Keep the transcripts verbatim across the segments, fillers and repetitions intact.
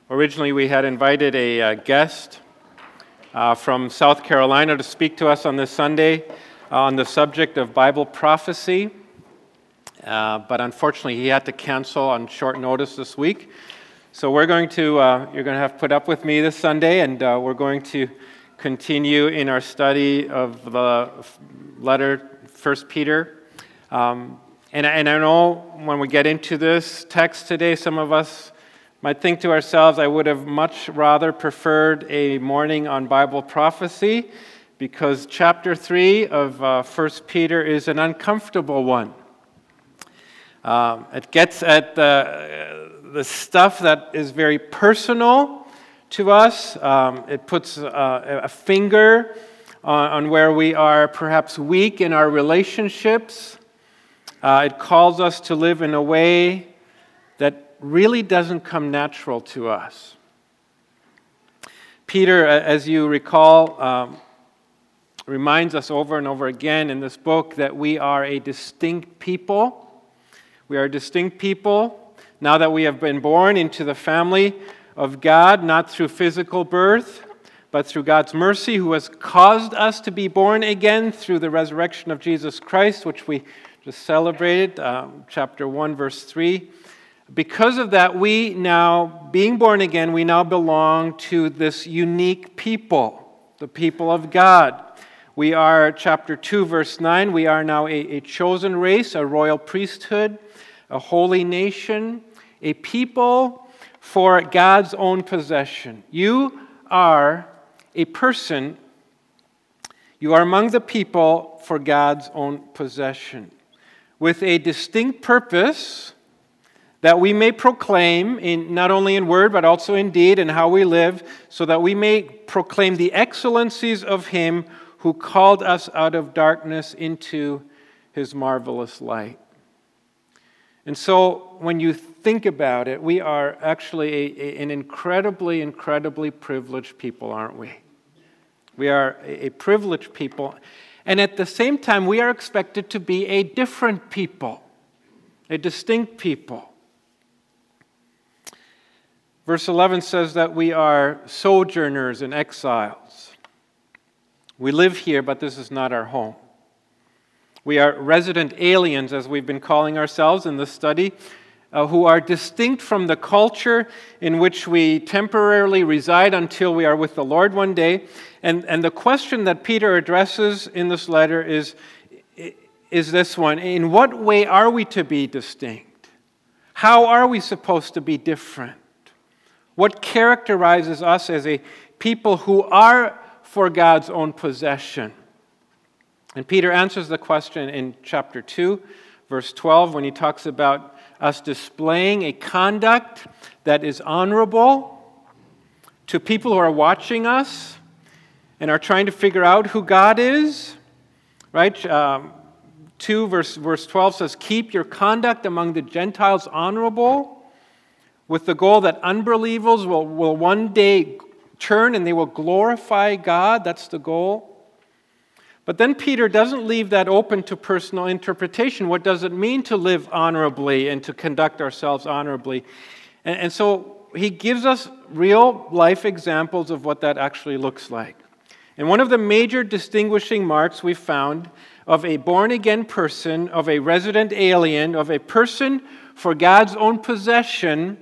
Originally, we had invited a uh, guest uh, from South Carolina to speak to us on this Sunday uh, on the subject of Bible prophecy. Uh, but unfortunately, he had to cancel on short notice this week. So we're going to, uh, you're going to have to put up with me this Sunday, and uh, we're going to continue in our study of the letter, First Peter. Um, and, and I know when we get into this text today, some of us might think to ourselves, I would have much rather preferred a morning on Bible prophecy, because chapter three of uh, First Peter is an uncomfortable one. Um, it gets at the, the stuff that is very personal to us. Um, it puts uh, a finger on, on where we are perhaps weak in our relationships. Uh, it calls us to live in a way that really doesn't come natural to us. Peter, as you recall, um, reminds us over and over again in this book that we are a distinct people. We are a distinct people now that we have been born into the family of God, not through physical birth, but through God's mercy, who has caused us to be born again through the resurrection of Jesus Christ, which we just celebrated, um, chapter one, verse three. Because of that, we now, being born again, we now belong to this unique people, the people of God. We are, chapter two, verse nine, we are now a, a chosen race, a royal priesthood, a holy nation, a people for God's own possession. You are a person, you are among the people for God's own possession, with a distinct purpose that we may proclaim, in, not only in word, but also in deed, and how we live, so that we may proclaim the excellencies of Him who called us out of darkness into His marvelous light. And so, when you think about it, we are actually a, a, an incredibly, incredibly privileged people, aren't we? We are a, a privileged people. And at the same time, we are expected to be a different people, a distinct people. Verse eleven says that we are sojourners and exiles. We live here, but this is not our home. We are resident aliens, as we've been calling ourselves in this study, uh, who are distinct from the culture in which we temporarily reside until we are with the Lord one day. And, and the question that Peter addresses in this letter is, is this one: in what way are we to be distinct? How are we supposed to be different? What characterizes us as a people who are for God's own possession? And Peter answers the question in chapter two, verse twelve, when he talks about us displaying a conduct that is honorable to people who are watching us and are trying to figure out who God is. Right? Um, two, verse, verse twelve says, "Keep your conduct among the Gentiles honorable, with the goal that unbelievers will, will one day turn and they will glorify God." That's the goal. But then Peter doesn't leave that open to personal interpretation. What does it mean to live honorably and to conduct ourselves honorably? And, and so he gives us real life examples of what that actually looks like. And one of the major distinguishing marks we found of a born-again person, of a resident alien, of a person for God's own possession,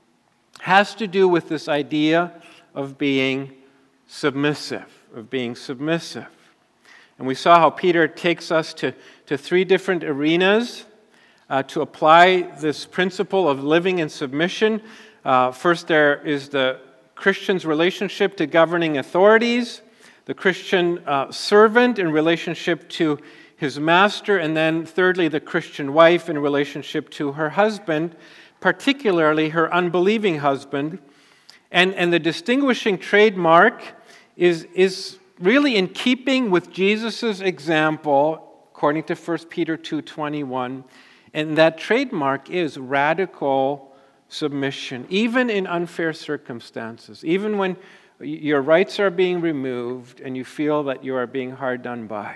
has to do with this idea of being submissive, of being submissive. And we saw how Peter takes us to, to three different arenas uh, to apply this principle of living in submission. Uh, first, there is the Christian's relationship to governing authorities, the Christian uh, servant in relationship to his master, and then thirdly, the Christian wife in relationship to her husband, particularly her unbelieving husband. And, and the distinguishing trademark is, is really in keeping with Jesus' example, according to First Peter two twenty-one, and that trademark is radical submission, even in unfair circumstances, even when your rights are being removed and you feel that you are being hard done by.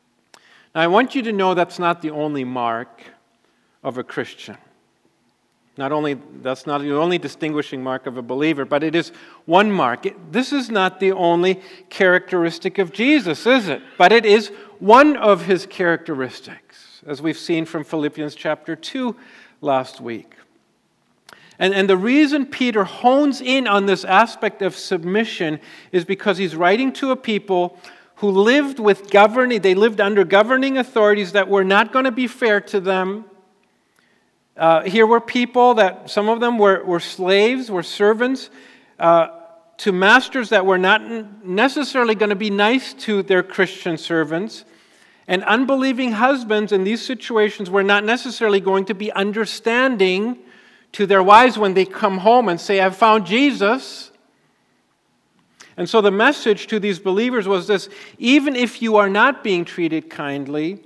Now, I want you to know that's not the only mark of a Christian. Not only, that's not the only distinguishing mark of a believer, but it is one mark. It, this is not the only characteristic of Jesus, is it? But it is one of his characteristics, as we've seen from Philippians chapter two last week. And, and the reason Peter hones in on this aspect of submission is because he's writing to a people who lived with governing, they lived under governing authorities that were not going to be fair to them. Uh, here were people that, some of them were, were slaves, were servants, uh, to masters that were not necessarily going to be nice to their Christian servants. And unbelieving husbands in these situations were not necessarily going to be understanding to their wives when they come home and say, "I've found Jesus." And so the message to these believers was this: even if you are not being treated kindly,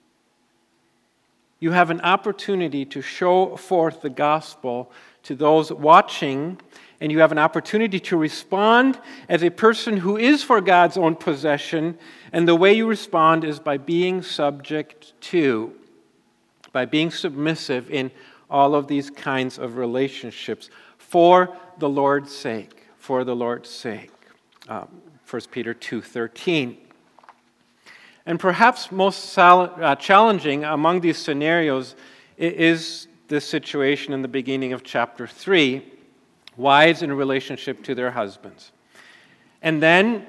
you have an opportunity to show forth the gospel to those watching, and you have an opportunity to respond as a person who is for God's own possession, and the way you respond is by being subject to, by being submissive in all of these kinds of relationships for the Lord's sake, for the Lord's sake. Um, First Peter two thirteen. And perhaps most sal- uh, challenging among these scenarios is the situation in the beginning of chapter three, wives in relationship to their husbands. And then,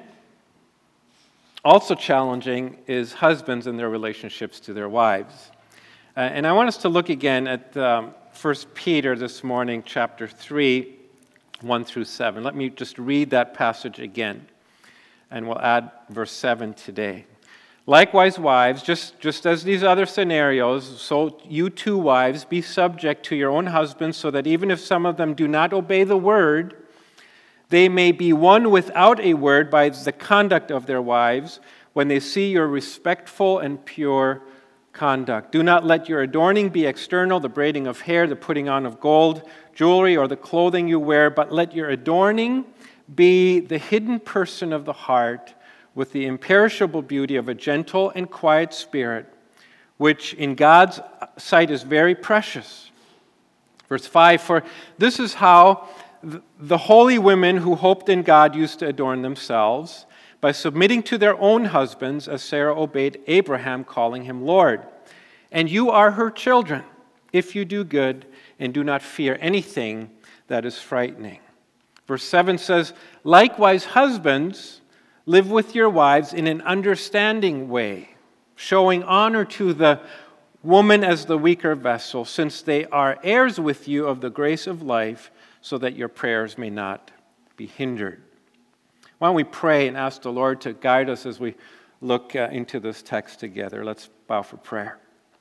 also challenging is husbands in their relationships to their wives. Uh, and I want us to look again at um, First Peter this morning, chapter three, one through seven. Let me just read that passage again, and we'll add verse seven today. Likewise, wives, just, just as these other scenarios, so you too, wives, be subject to your own husbands, so that even if some of them do not obey the word, they may be won without a word by the conduct of their wives, when they see your respectful and pure conduct. Do not let your adorning be external, the braiding of hair, the putting on of gold, jewelry, or the clothing you wear, but let your adorning be the hidden person of the heart, with the imperishable beauty of a gentle and quiet spirit, which in God's sight is very precious. Verse five, for this is how the holy women who hoped in God used to adorn themselves, by submitting to their own husbands, as Sarah obeyed Abraham, calling him Lord. And you are her children, if you do good and do not fear anything that is frightening. Verse seven says, likewise, husbands, live with your wives in an understanding way, showing honor to the woman as the weaker vessel, since they are heirs with you of the grace of life, so that your prayers may not be hindered. Why don't we pray and ask the Lord to guide us as we look uh, into this text together. Let's bow for prayer.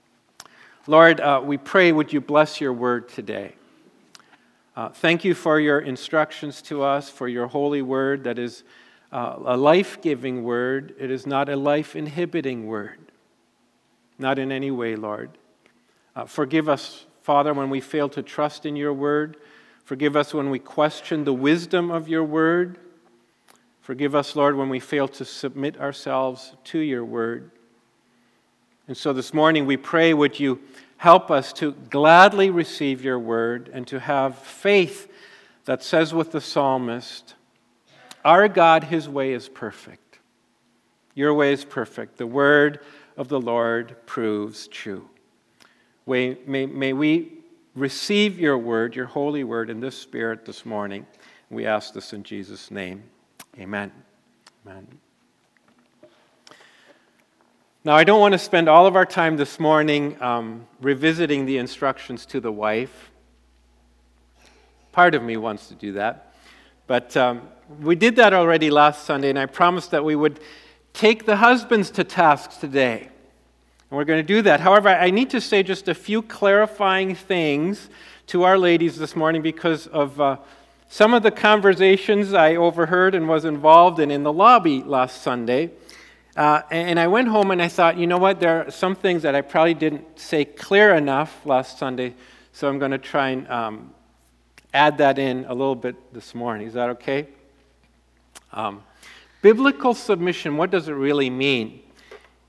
Lord, uh, we pray, would you bless your word today? Uh, thank you for your instructions to us, for your holy word that is Uh, a life-giving word. It is not a life-inhibiting word. Not in any way, Lord. Uh, forgive us, Father, when we fail to trust in your word. Forgive us when we question the wisdom of your word. Forgive us, Lord, when we fail to submit ourselves to your word. And so this morning we pray, would you help us to gladly receive your word and to have faith that says with the psalmist, our God, his way is perfect. Your way is perfect. The word of the Lord proves true. May, may, may we receive your word, your holy word, in this spirit this morning. We ask this in Jesus' name. Amen. Amen. Now, I don't want to spend all of our time this morning um, revisiting the instructions to the wife. Part of me wants to do that. But um, we did that already last Sunday, and I promised that we would take the husbands to task today. And we're going to do that. However, I need to say just a few clarifying things to our ladies this morning because of uh, some of the conversations I overheard and was involved in in the lobby last Sunday. Uh, and I went home and I thought, you know what, there are some things that I probably didn't say clear enough last Sunday, so I'm going to try and um, add that in a little bit this morning. Is that okay? Um, biblical submission, what does it really mean?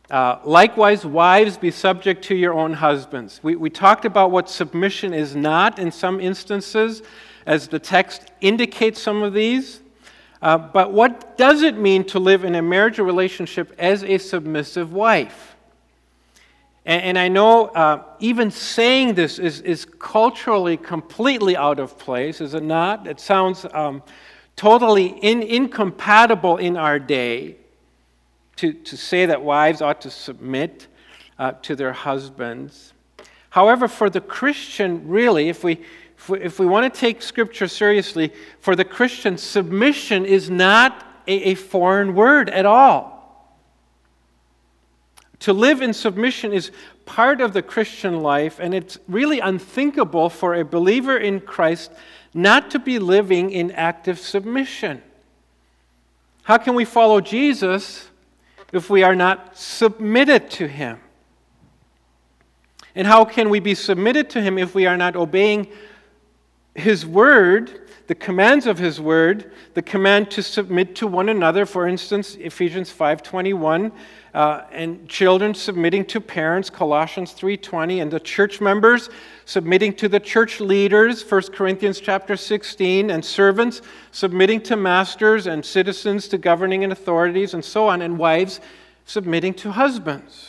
Uh, likewise, wives, be subject to your own husbands. We, we talked about what submission is not in some instances, as the text indicates some of these. Uh, but what does it mean to live in a marriage relationship as a submissive wife? And, and I know uh, even saying this is, is culturally completely out of place, is it not? It sounds um, totally in, incompatible in our day. To, to say that wives ought to submit uh, to their husbands. However, for the Christian, really, if we, if we, if we want to take Scripture seriously, for the Christian, submission is not a, a foreign word at all. To live in submission is part of the Christian life, and it's really unthinkable for a believer in Christ not to be living in active submission. How can we follow Jesus if we are not submitted to Him? And how can we be submitted to Him if we are not obeying His Word, the commands of His Word, the command to submit to one another, for instance, Ephesians five twenty-one, uh, and children submitting to parents, Colossians three twenty, and the church members submitting to the church leaders, First Corinthians chapter sixteen, and servants submitting to masters, and citizens to governing and authorities, and so on, and wives submitting to husbands.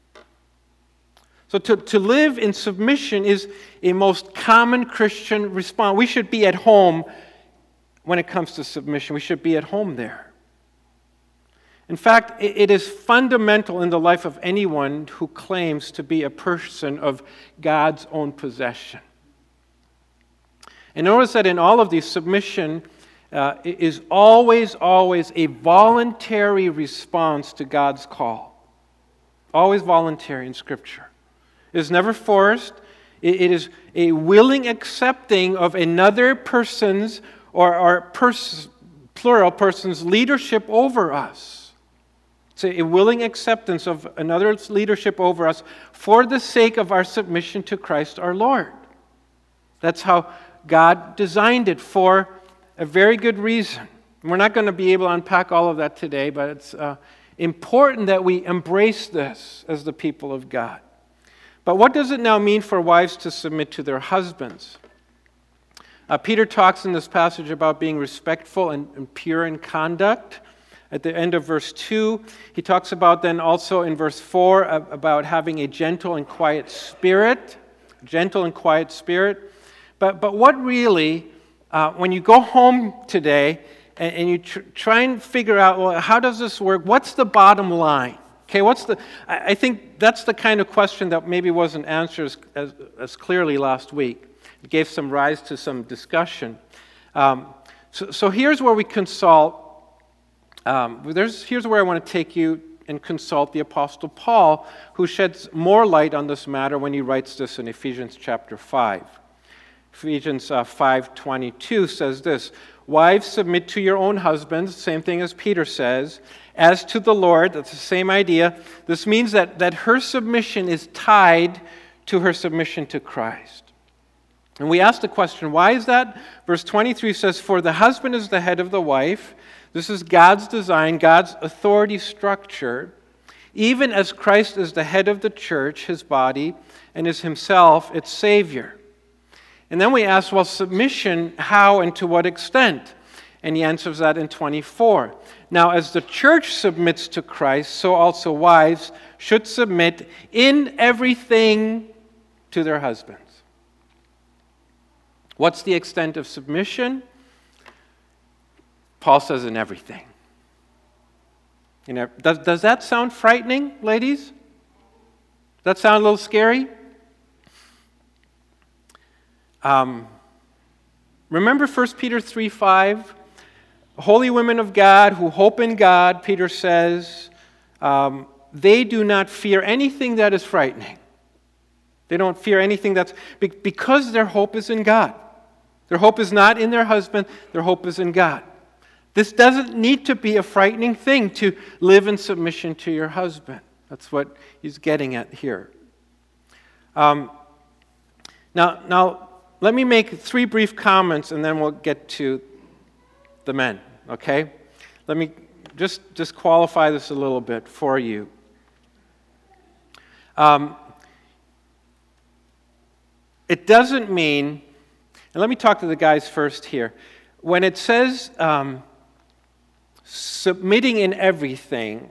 So to, to live in submission is a most common Christian response. We should be at home when it comes to submission. We should be at home there. In fact, it, it is fundamental in the life of anyone who claims to be a person of God's own possession. And notice that in all of these, submission uh, is always, always a voluntary response to God's call. Always voluntary in Scripture. It is never forced. It is a willing accepting of another person's or, or pers- plural person's leadership over us. It's a willing acceptance of another's leadership over us for the sake of our submission to Christ our Lord. That's how God designed it, for a very good reason. We're not going to be able to unpack all of that today, but it's uh, important that we embrace this as the people of God. But what does it now mean for wives to submit to their husbands? Uh, Peter talks in this passage about being respectful and, and pure in conduct. At the end of verse two, he talks about then also in verse four uh, about having a gentle and quiet spirit. Gentle and quiet spirit. But, but what really, uh, when you go home today and, and you tr- try and figure out, well, how does this work? What's the bottom line? Okay, what's the? I think that's the kind of question that maybe wasn't answered as, as clearly last week. It gave some rise to some discussion. Um, so, so here's where we consult. Um, there's here's where I want to take you and consult the Apostle Paul, who sheds more light on this matter when he writes this in Ephesians chapter five. Ephesians uh, five twenty-two says this: "Wives, submit to your own husbands," same thing as Peter says, "as to the Lord." That's the same idea. This means that, that her submission is tied to her submission to Christ. And we ask the question, why is that? Verse twenty-three says, "For the husband is the head of the wife." This is God's design, God's authority structure, even as Christ is the head of the church, his body, and is himself its Savior. And then we ask, well, submission, how and to what extent? And he answers that in twenty-four. "Now, as the church submits to Christ, so also wives should submit in everything to their husbands." What's the extent of submission? Paul says in everything. You know, does, does that sound frightening, ladies? Does that sound a little scary? Um, remember First Peter three five? "Holy women of God who hope in God," Peter says, um, "they do not fear anything that is frightening." They don't fear anything that's... because their hope is in God. Their hope is not in their husband. Their hope is in God. This doesn't need to be a frightening thing to live in submission to your husband. That's what he's getting at here. Um, now, now, let me make three brief comments and then we'll get to the men, okay? Let me just, just qualify this a little bit for you. Um, it doesn't mean, and let me talk to the guys first here. When it says um, submitting in everything,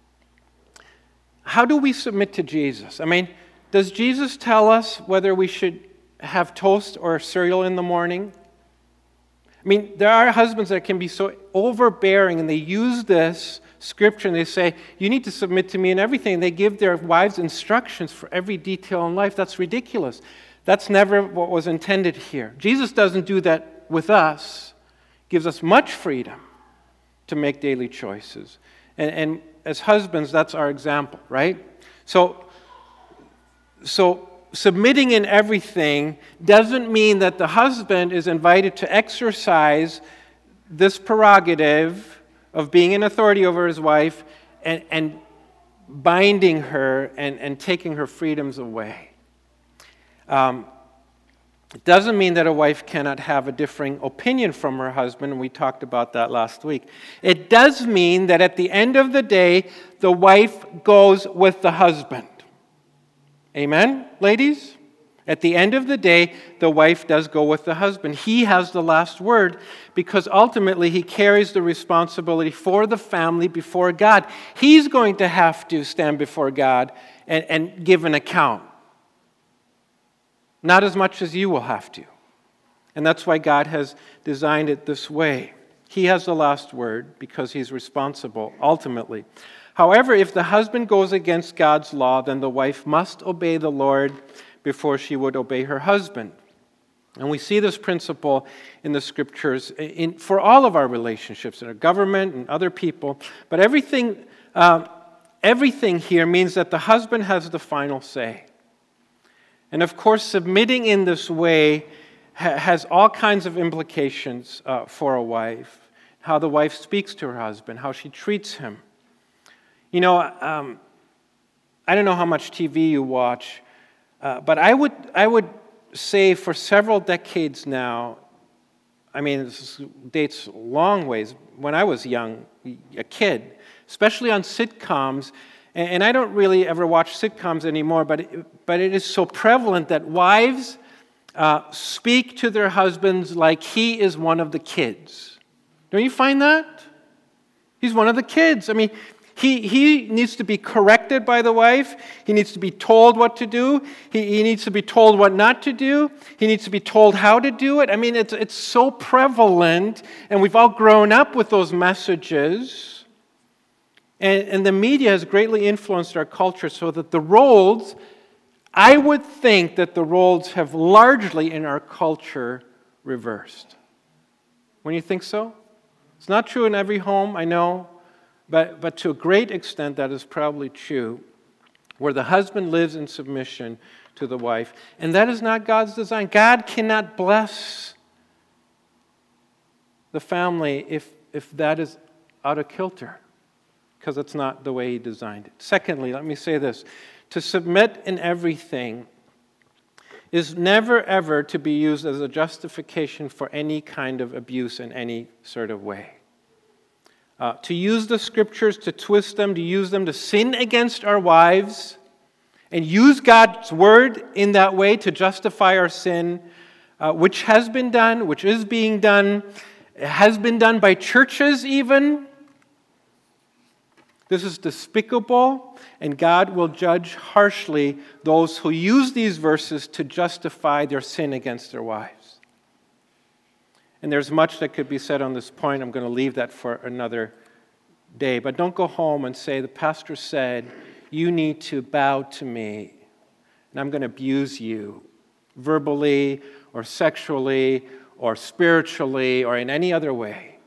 how do we submit to Jesus? I mean, does Jesus tell us whether we should have toast or cereal in the morning? I mean, there are husbands that can be so overbearing, and they use this scripture and they say, you need to submit to me in everything. They give their wives instructions for every detail in life. That's ridiculous. That's never what was intended here. Jesus doesn't do that with us. He gives us much freedom to make daily choices. And, and as husbands, that's our example, right? So, so submitting in everything doesn't mean that the husband is invited to exercise this prerogative of being in authority over his wife and, and binding her and, and taking her freedoms away. Um, it doesn't mean that a wife cannot have a differing opinion from her husband, and we talked about that last week. It does mean that at the end of the day, the wife goes with the husband. Amen, ladies? At the end of the day, the wife does go with the husband. He has the last word because ultimately he carries the responsibility for the family before God. He's going to have to stand before God and, and give an account. Not as much as you will have to. And that's why God has designed it this way. He has the last word because he's responsible ultimately. However, if the husband goes against God's law, then the wife must obey the Lord before she would obey her husband. And we see this principle in the scriptures in, for all of our relationships, in our government and other people. But everything, uh, everything here means that the husband has the final say. And of course, submitting in this way ha- has all kinds of implications uh, for a wife. How the wife speaks to her husband, how she treats him. You know, um, I don't know how much T V you watch, uh, but I would I would say for several decades now, I mean, this dates long ways, when I was young, a kid, especially on sitcoms, and, and I don't really ever watch sitcoms anymore, but it, but it is so prevalent that wives uh, speak to their husbands like he is one of the kids. Don't you find that? He's one of the kids. I mean, He, he needs to be corrected by the wife. He needs to be told what to do. He, he needs to be told what not to do. He needs to be told how to do it. I mean, it's, it's so prevalent, and we've all grown up with those messages. And, and the media has greatly influenced our culture so that the roles, I would think that the roles have largely in our culture reversed. When you think so? It's not true in every home, I know. But, but to a great extent, that is probably true, where the husband lives in submission to the wife. And that is not God's design. God cannot bless the family if, if that is out of kilter, because that's not the way he designed it. Secondly, let me say this. To submit in everything is never, ever to be used as a justification for any kind of abuse in any sort of way. Uh, to use the scriptures, to twist them, to use them to sin against our wives, and use God's word in that way to justify our sin, uh, which has been done, which is being done, has been done by churches even. This is despicable, and God will judge harshly those who use these verses to justify their sin against their wives. And there's much that could be said on this point. I'm going to leave that for another day. But don't go home and say, the pastor said, you need to bow to me, and I'm going to abuse you verbally or sexually or spiritually or in any other way.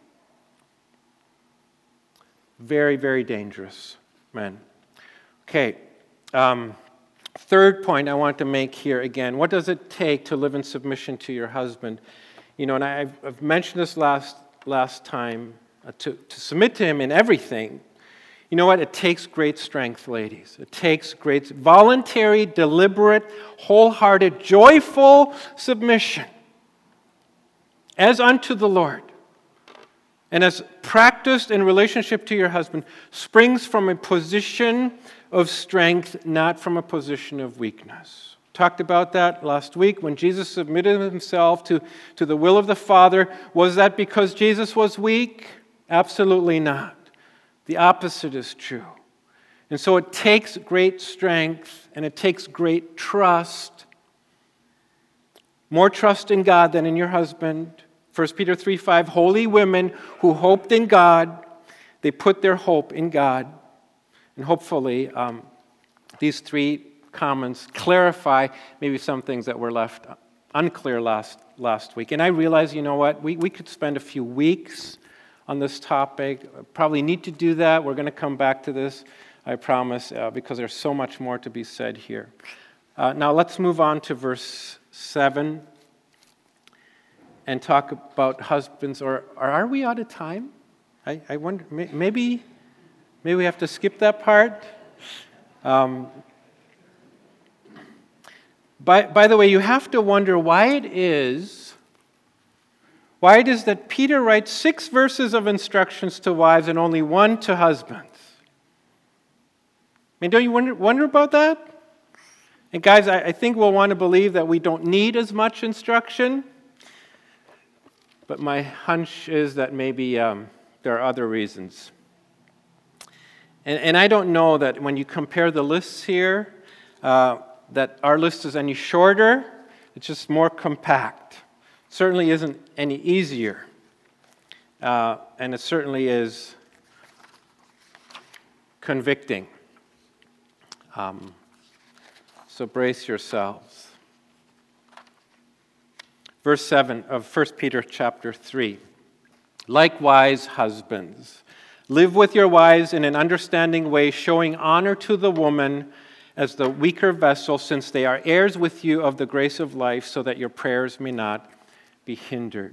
Very, very dangerous, men. Okay. Um, third point I want to make here again. What does it take to live in submission to your husband? You know, and I've, I've mentioned this last last time, uh, to, to submit to him in everything. You know what? It takes great strength, ladies. It takes great, voluntary, deliberate, wholehearted, joyful submission as unto the Lord. and as practiced in relationship to your husband, springs from a position of strength, not from a position of weakness. Talked about that last week when Jesus submitted himself to, to the will of the Father. Was that because Jesus was weak? Absolutely not. The opposite is true. And so it takes great strength and it takes great trust, more trust in God than in your husband. First Peter three five, holy women who hoped in God, they put their hope in God. And hopefully um, these three comments clarify maybe some things that were left unclear last, last week. And I realize, you know what, we, we could spend a few weeks on this topic. Probably need to do that. We're going to come back to this, I promise, uh, because there's so much more to be said here. Uh, now let's move on to verse seven and talk about husbands. Or, or are we out of time? I, I wonder, maybe, maybe we have to skip that part. Um, by, by the way, you have to wonder why it is Why it is that Peter writes six verses of instructions to wives and only one to husbands. I mean, don't you wonder, wonder about that? And guys, I, I think we'll want to believe that we don't need as much instruction. But my hunch is that maybe um, there are other reasons. And, and I don't know that when you compare the lists here, uh, that our list is any shorter. It's just more compact. Certainly isn't any easier. Uh, and it certainly is convicting. Um, so brace yourselves. Verse seven of First Peter chapter three. Likewise, husbands, live with your wives in an understanding way, showing honor to the woman as the weaker vessel, since they are heirs with you of the grace of life, so that your prayers may not be hindered.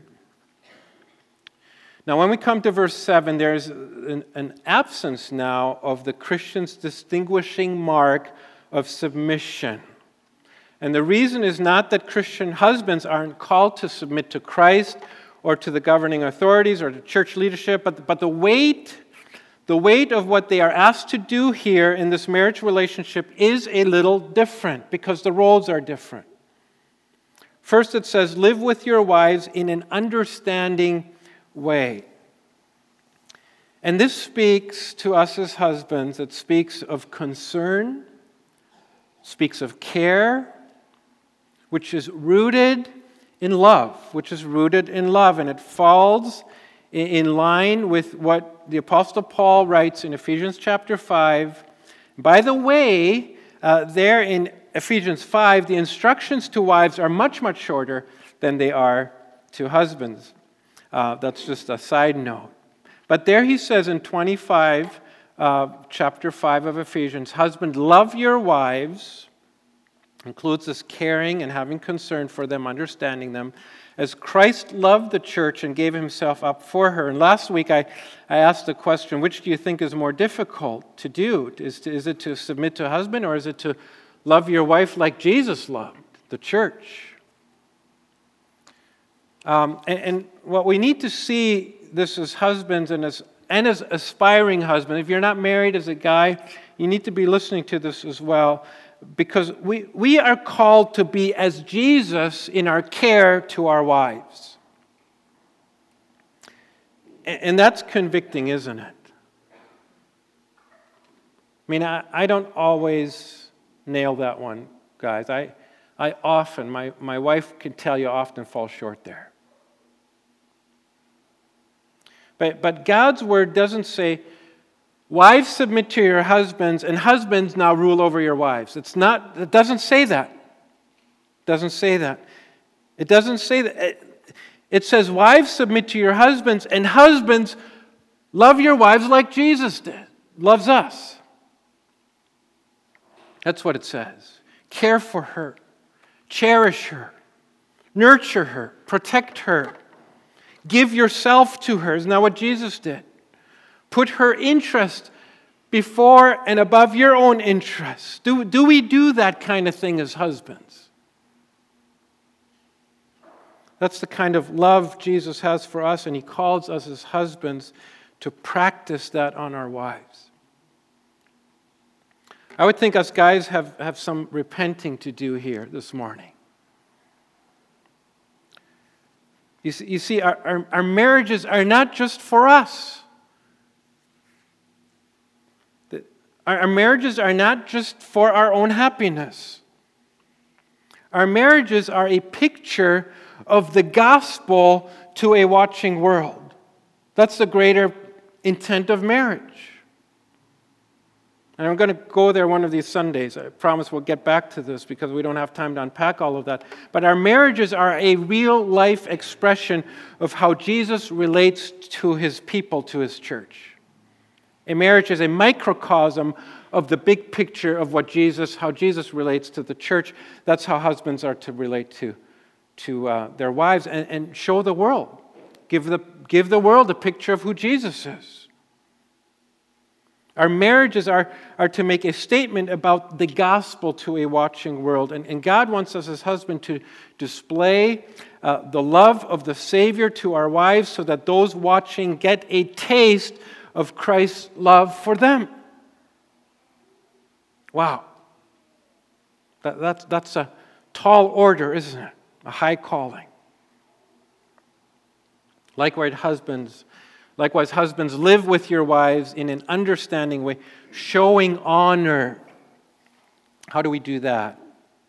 Now, when we come to verse seven, there's an, an absence now of the Christian's distinguishing mark of submission. And the reason is not that Christian husbands aren't called to submit to Christ or to the governing authorities or to church leadership, but, but the weight, the weight of what they are asked to do here in this marriage relationship is a little different because the roles are different. First, it says, live with your wives in an understanding way. And this speaks to us as husbands. It speaks of concern, speaks of care, which is rooted in love, which is rooted in love. And it falls in line with what the Apostle Paul writes in Ephesians chapter five. By the way, uh, there in Ephesians five, the instructions to wives are much, much shorter than they are to husbands. Uh, that's just a side note. But there he says in twenty-five, uh, chapter five of Ephesians, husband, love your wives, includes this caring and having concern for them, understanding them, as Christ loved the church and gave himself up for her. And last week I, I asked the question, which do you think is more difficult to do? Is, to, is it to submit to a husband, or is it to love your wife like Jesus loved the church? Um, and, and what we need to see this as husbands and as, and as aspiring husbands, if you're not married as a guy, you need to be listening to this as well, because we, we are called to be as Jesus in our care to our wives. And, and that's convicting, isn't it? I mean, I, I don't always nail that one, guys. I, I often, my, my wife can tell you, often fall short there. But, but God's word doesn't say, wives submit to your husbands, and husbands now rule over your wives. It's not, it doesn't say that. It doesn't say that. It doesn't say that. It, it says, wives submit to your husbands, and husbands love your wives like Jesus did, loves us. That's what it says. Care for her, cherish her, nurture her, protect her. Give yourself to her. Isn't that what Jesus did? Put her interest before and above your own interests. Do, do we do that kind of thing as husbands? That's the kind of love Jesus has for us, and he calls us as husbands to practice that on our wives. I would think us guys have, have some repenting to do here this morning. You see, you see our, our, our marriages are not just for us. Our, our marriages are not just for our own happiness. Our marriages are a picture of the gospel to a watching world. That's the greater intent of marriage. And I'm going to go there one of these Sundays. I promise we'll get back to this because we don't have time to unpack all of that. But our marriages are a real-life expression of how Jesus relates to his people, to his church. A marriage is a microcosm of the big picture of what Jesus, how Jesus relates to the church. That's how husbands are to relate to, to uh, their wives and, and show the world. Give the, give the world a picture of who Jesus is. Our marriages are, are to make a statement about the gospel to a watching world. And, and God wants us as husbands to display uh, the love of the Savior to our wives so that those watching get a taste of Christ's love for them. Wow. That, that's, that's a tall order, isn't it? A high calling. Likewise, husbands, likewise, husbands, live with your wives in an understanding way, showing honor. How do we do that?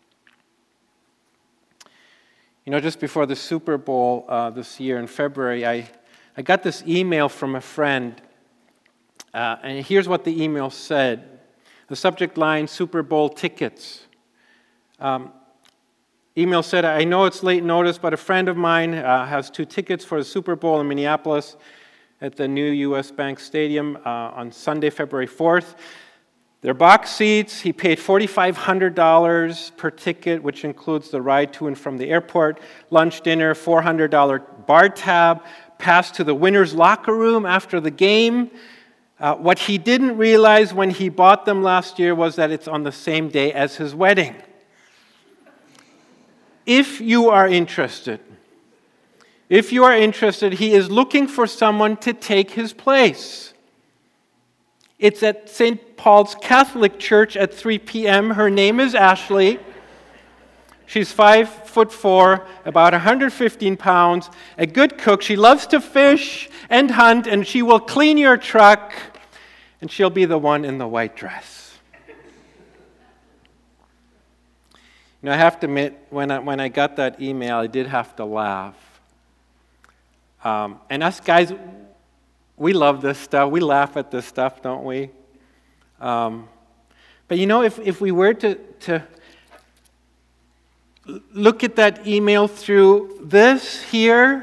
You know, just before the Super Bowl uh, this year in February, I, I got this email from a friend, uh, and here's what the email said. The subject line, Super Bowl tickets. Um, email said, I know it's late notice, but a friend of mine uh, has two tickets for the Super Bowl in Minneapolis at the new U S Bank Stadium uh, on Sunday, February fourth. They're box seats. He paid four thousand five hundred dollars per ticket, which includes the ride to and from the airport, lunch, dinner, four hundred dollars bar tab, pass to the winner's locker room after the game. Uh, what he didn't realize when he bought them last year was that it's on the same day as his wedding. If you are interested, if you are interested, he is looking for someone to take his place. It's at Saint Paul's Catholic Church at three p.m. Her name is Ashley. She's five foot four, about one hundred fifteen pounds, a good cook. She loves to fish and hunt, and she will clean your truck, and she'll be the one in the white dress. You know, I have to admit, when I, when I got that email, I did have to laugh. Um, and us guys, we love this stuff. We laugh at this stuff, don't we? Um, but you know, if, if we were to, to look at that email through this here,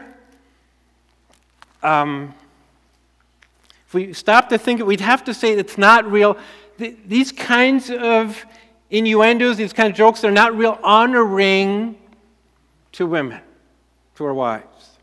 um, if we stop to think, we'd have to say it's not real. Th- these kinds of innuendos, these kind of jokes, they're not real honoring to women, to our wives.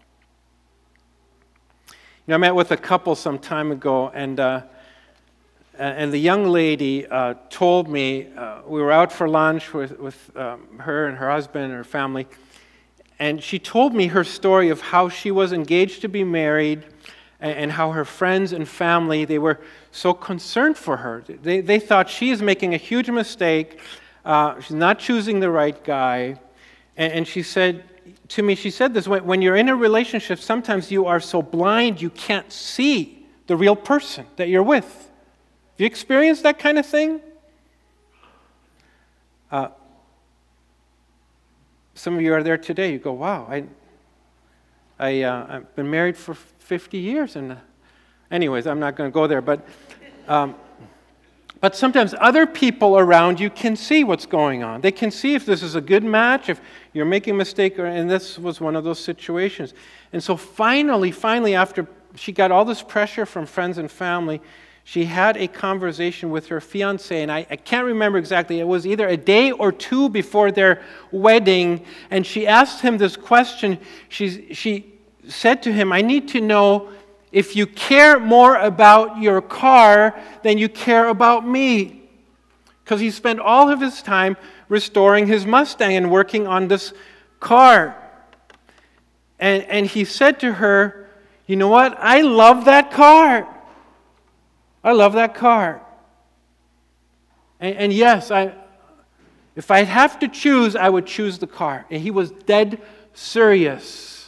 You know, I met with a couple some time ago, and uh, and the young lady uh, told me, uh, we were out for lunch with, with um, her and her husband and her family, and she told me her story of how she was engaged to be married and, and how her friends and family, they were so concerned for her. They, they thought she is making a huge mistake, uh, she's not choosing the right guy, and, and she said, to me, she said this, when you're in a relationship, sometimes you are so blind you can't see the real person that you're with. Have you experienced that kind of thing? Uh, some of you are there today. You go, wow, I, I, uh, I've been married for fifty years. And uh, anyways, I'm not going to go there. But, um, but sometimes other people around you can see what's going on. They can see if this is a good match, if you're making a mistake, or, and this was one of those situations. And so finally, finally, after she got all this pressure from friends and family, she had a conversation with her fiancé, and I, I can't remember exactly. It was either a day or two before their wedding, and she asked him this question. She, she said to him, I need to know if you care more about your car than you care about me. Because he spent all of his time restoring his Mustang and working on this car. And, and he said to her, you know what? I love that car. I love that car. And, and yes, I, if I'd have to choose, I would choose the car. And he was dead serious.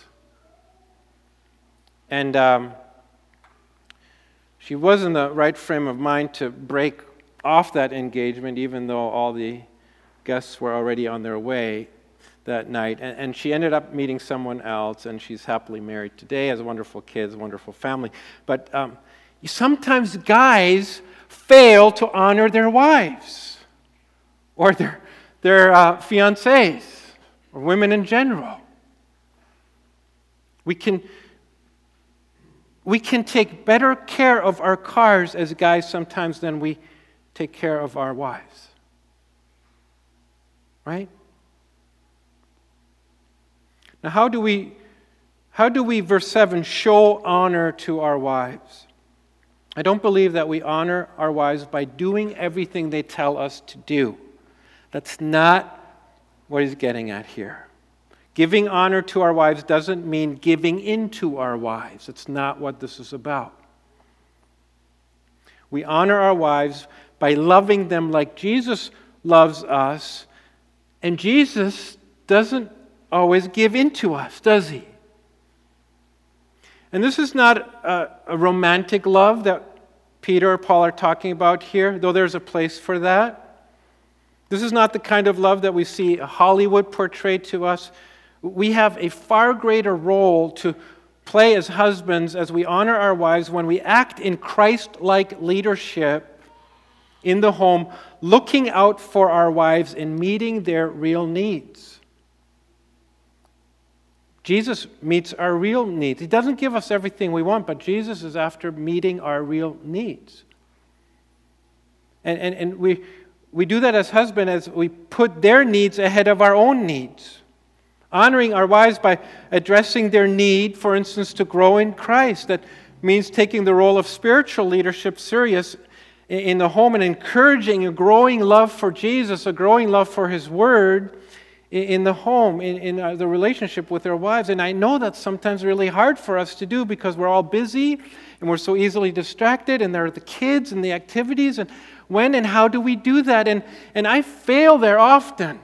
And um, she was in the right frame of mind to break off that engagement, even though all the guests were already on their way that night. And, and she ended up meeting someone else, and she's happily married today, has wonderful kids, wonderful family. But um, sometimes guys fail to honor their wives or their, their uh, fiancés or women in general. We can, we can take better care of our cars as guys sometimes than we take care of our wives. Right? Now, how do we, how do we, verse seven, show honor to our wives? I don't believe that we honor our wives by doing everything they tell us to do. That's not what he's getting at here. Giving honor to our wives doesn't mean giving in to our wives. It's not what this is about. We honor our wives by loving them like Jesus loves us, and Jesus doesn't always give in to us, does he? And this is not a, a romantic love that Peter or Paul are talking about here, though there's a place for that. This is not the kind of love that we see Hollywood portray to us. We have a far greater role to play as husbands as we honor our wives when we act in Christ-like leadership in the home, looking out for our wives and meeting their real needs. Jesus meets our real needs. He doesn't give us everything we want, but Jesus is after meeting our real needs. And, and, and we, we do that as husbands as we put their needs ahead of our own needs. Honoring our wives by addressing their need, for instance, to grow in Christ. That means taking the role of spiritual leadership serious in the home and encouraging a growing love for Jesus, a growing love for His Word in the home, in, in the relationship with our wives. And I know that's sometimes really hard for us to do because we're all busy and we're so easily distracted, and there are the kids and the activities, and when and how do we do that? And, and I fail there often.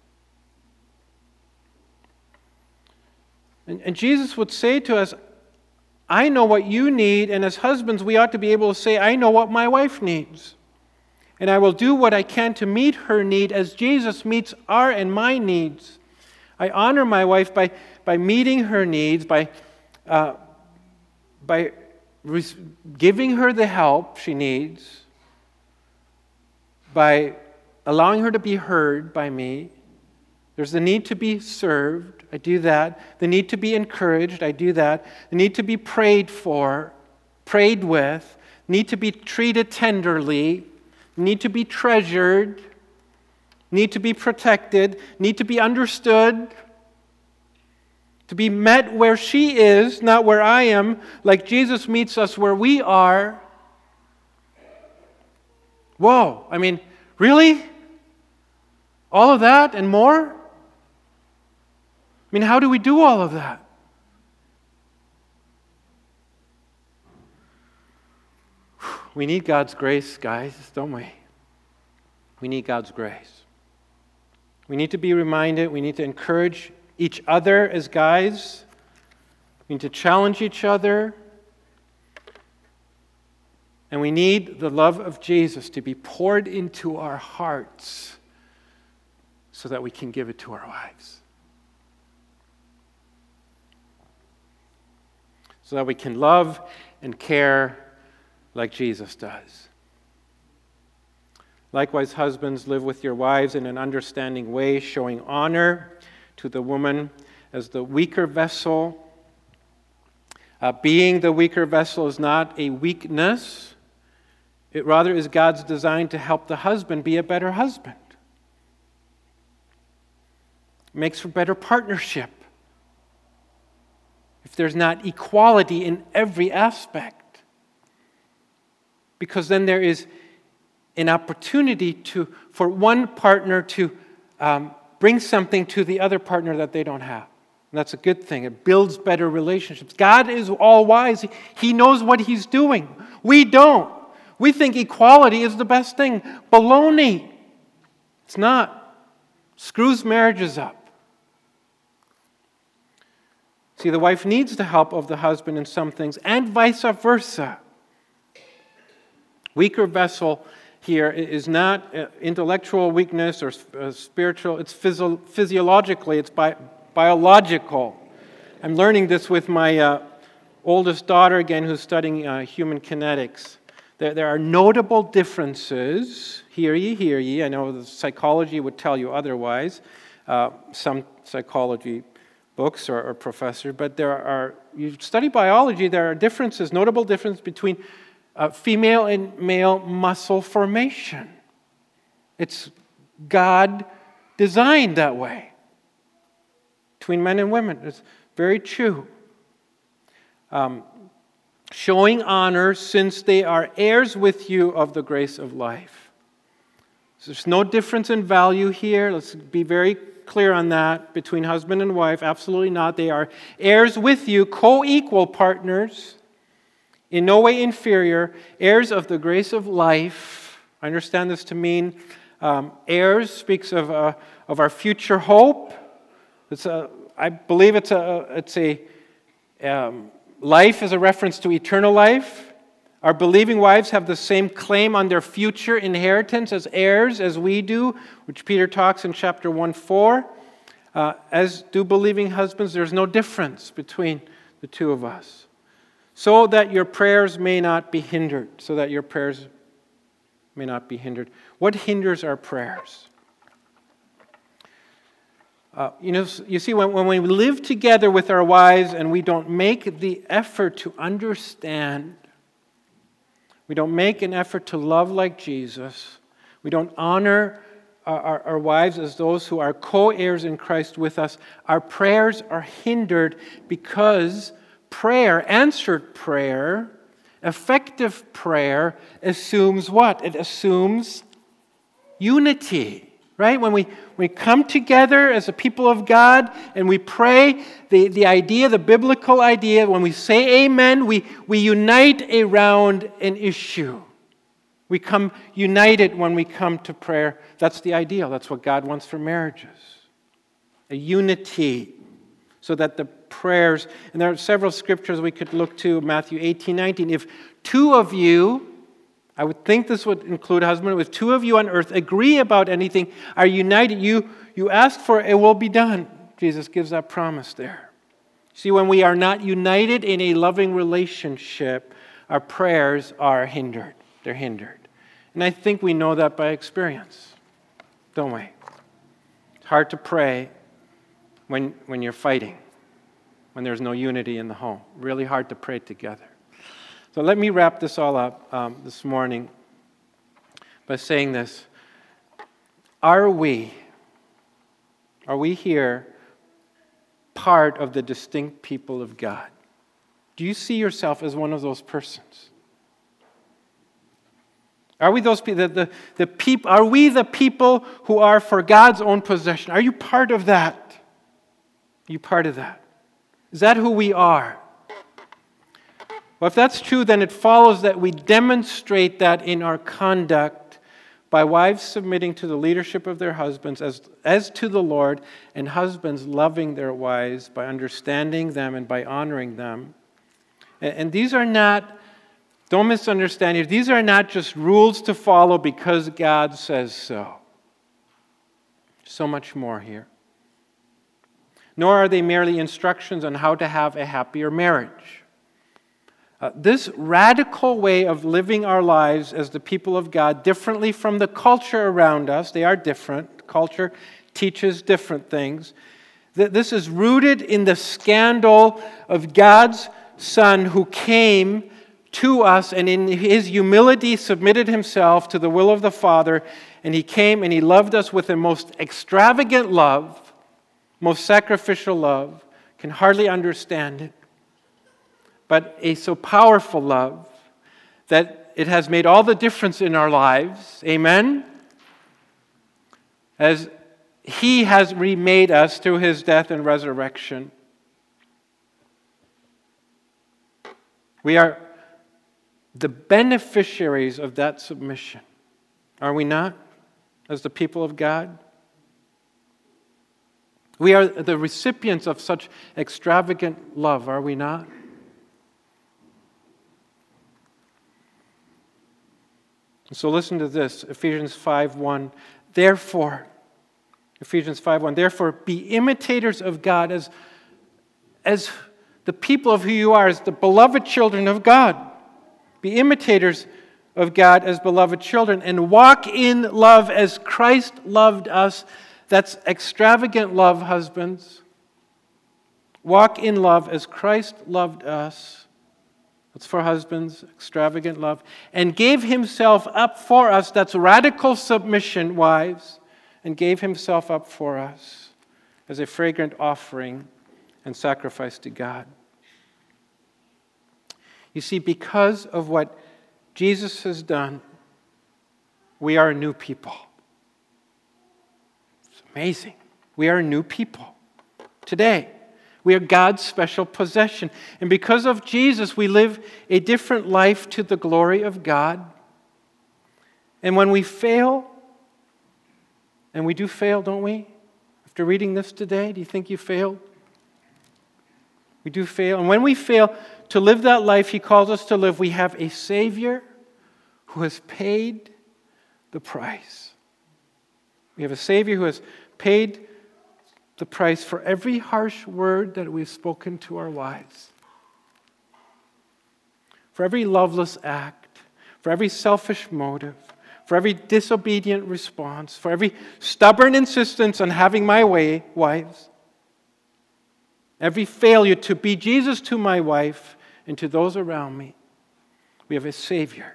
And, and Jesus would say to us, I know what you need, and as husbands we ought to be able to say, I know what my wife needs. And I will do what I can to meet her need as Jesus meets our and my needs. I honor my wife by, by meeting her needs, by, uh, by res- giving her the help she needs, by allowing her to be heard by me. There's the need to be served. I do that. The need to be encouraged. I do that. The need to be prayed for, prayed with. Need to be treated tenderly. Need to be treasured, need to be protected, need to be understood, to be met where she is, not where I am, like Jesus meets us where we are. Whoa, I mean, really? All of that and more? I mean, how do we do all of that? We need God's grace, guys, don't we? We need God's grace. We need to be reminded, we need to encourage each other as guys. We need to challenge each other. And we need the love of Jesus to be poured into our hearts so that we can give it to our wives. So that we can love and care like Jesus does. Likewise, husbands, live with your wives in an understanding way, showing honor to the woman as the weaker vessel. Uh, being the weaker vessel is not a weakness. It rather is God's design to help the husband be a better husband. It makes for better partnership. If there's not equality in every aspect. Because then there is an opportunity to, for one partner to um, bring something to the other partner that they don't have. And that's a good thing. It builds better relationships. God is all wise. He knows what He's doing. We don't. We think equality is the best thing. Baloney. It's not. Screws marriages up. See, the wife needs the help of the husband in some things, and vice versa. Weaker vessel here is not intellectual weakness or spiritual. It's physio- physiologically, it's bi- biological. I'm learning this with my uh, oldest daughter again, who's studying uh, human kinetics. There, there are notable differences. Hear ye, hear ye. I know the psychology would tell you otherwise. Uh, some psychology books or, or professor, but there are. You study biology. There are differences, notable differences between uh, female and male muscle formation. It's God designed that way. Between men and women. It's very true. Um, showing honor since they are heirs with you of the grace of life. So there's no difference in value here. Let's be very clear on that between husband and wife. Absolutely not. They are heirs with you, co-equal partners, in no way inferior, heirs of the grace of life. I understand this to mean um, heirs speaks of, uh, of our future hope. It's a, I believe it's a, it's a um, life is a reference to eternal life. Our believing wives have the same claim on their future inheritance as heirs as we do, which Peter talks in chapter one four. Uh, as do believing husbands, there's no difference between the two of us. So that your prayers may not be hindered. So that your prayers may not be hindered. What hinders our prayers? Uh, you know, you see, when, when we live together with our wives and we don't make the effort to understand, we don't make an effort to love like Jesus, we don't honor our, our, our wives as those who are co-heirs in Christ with us, our prayers are hindered because prayer, answered prayer, effective prayer, assumes what? It assumes unity. Right? When we, we come together as a people of God and we pray, the, the idea, the biblical idea, when we say amen, we, we unite around an issue. We come united when we come to prayer. That's the ideal. That's what God wants for marriages. A unity so that the prayers, and there are several scriptures we could look to, Matthew eighteen, nineteen. If two of you, I would think this would include husband. If two of you on earth agree about anything, are united, you, you ask for it, it will be done. Jesus gives that promise there. See, when we are not united in a loving relationship, our prayers are hindered. They're hindered. And I think we know that by experience, don't we? It's hard to pray when, when you're fighting, when there's no unity in the home. Really hard to pray together. So let me wrap this all up um, this morning by saying this. Are we, are we here part of the distinct people of God? Do you see yourself as one of those persons? Are we those people, the, the, the peop, are we the people who are for God's own possession? Are you part of that? Are you part of that? Is that who we are? Well, if that's true, then it follows that we demonstrate that in our conduct by wives submitting to the leadership of their husbands as, as to the Lord, and husbands loving their wives by understanding them and by honoring them. And, and these are not, don't misunderstand here, these are not just rules to follow because God says so. So much more here. Nor are they merely instructions on how to have a happier marriage. Uh, this radical way of living our lives as the people of God, differently from the culture around us, they are different. Culture teaches different things. This is rooted in the scandal of God's Son who came to us and in His humility submitted Himself to the will of the Father. And He came and He loved us with the most extravagant love, most sacrificial love. Can hardly understand it. But a so powerful love that it has made all the difference in our lives. Amen? As He has remade us through His death and resurrection. We are the beneficiaries of that submission. Are we not, as the people of God? We are the recipients of such extravagant love, are we not? So listen to this, Ephesians five one. Therefore, Ephesians five one, therefore be imitators of God as, as the people of who you are, as the beloved children of God. Be imitators of God as beloved children, and walk in love as Christ loved us. That's extravagant love, husbands. Walk in love as Christ loved us. That's for husbands, extravagant love. And gave himself up for us. That's radical submission, wives. And gave himself up for us as a fragrant offering and sacrifice to God. You see, because of what Jesus has done, we are a new people. It's amazing. We are a new people today. We are God's special possession. And because of Jesus, we live a different life to the glory of God. And when we fail, and we do fail, don't we? After reading this today, do you think you failed? We do fail. And when we fail to live that life He calls us to live, we have a Savior who has paid the price. We have a Savior who has paid the price for every harsh word that we've spoken to our wives, for every loveless act, for every selfish motive, for every disobedient response, for every stubborn insistence on having my way, wives, every failure to be Jesus to my wife and to those around me. We have a Savior.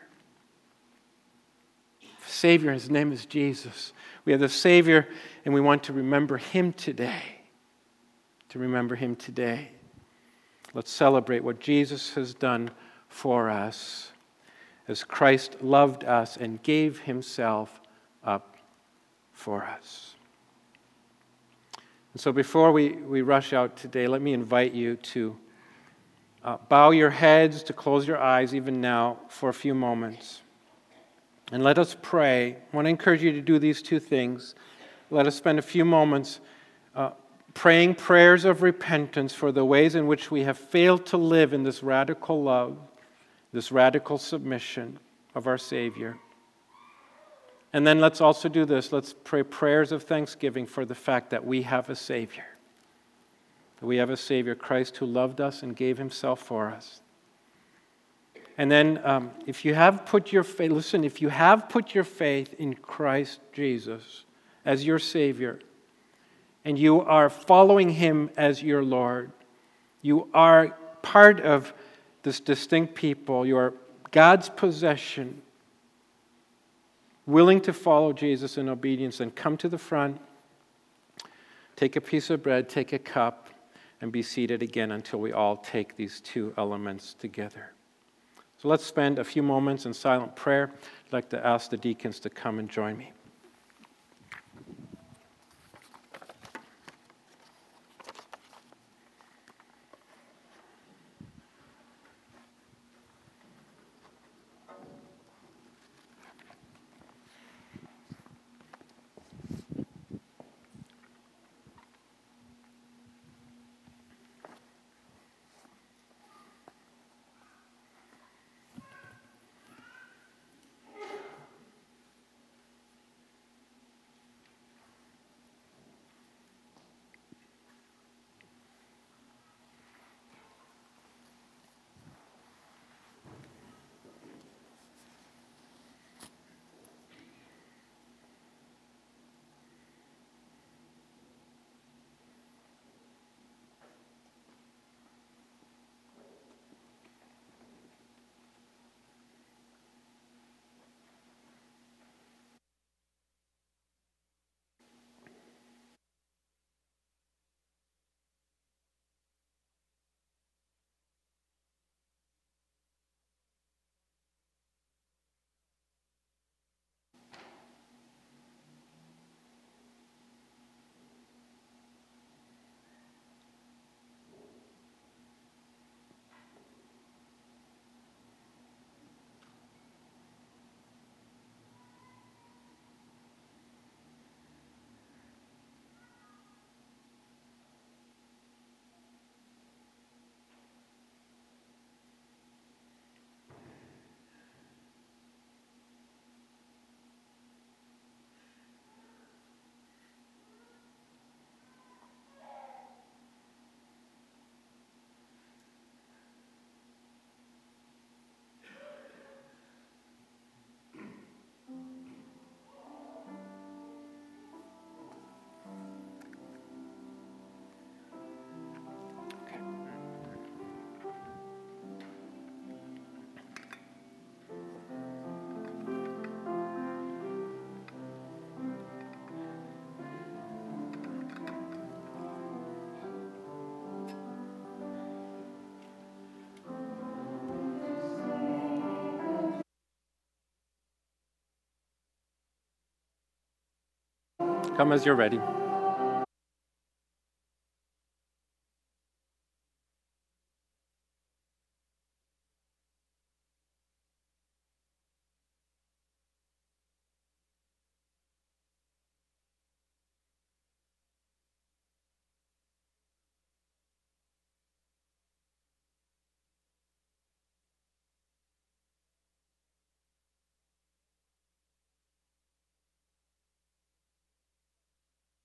A Savior, His name is Jesus. We have the Savior, and we want to remember Him today. To remember Him today. Let's celebrate what Jesus has done for us as Christ loved us and gave Himself up for us. And so before we, we rush out today, let me invite you to uh, bow your heads, to close your eyes even now for a few moments. And let us pray. I want to encourage you to do these two things. Let us spend a few moments uh, praying prayers of repentance for the ways in which we have failed to live in this radical love, this radical submission of our Savior. And then let's also do this. Let's pray prayers of thanksgiving for the fact that we have a Savior. That we have a Savior, Christ, who loved us and gave Himself for us. And then um, if you have put your faith, listen, if you have put your faith in Christ Jesus as your Savior, and you are following Him as your Lord, you are part of this distinct people, you are God's possession, willing to follow Jesus in obedience, and come to the front, take a piece of bread, take a cup, and be seated again until we all take these two elements together. So let's spend a few moments in silent prayer. I'd like to ask the deacons to come and join me. Come as you're ready.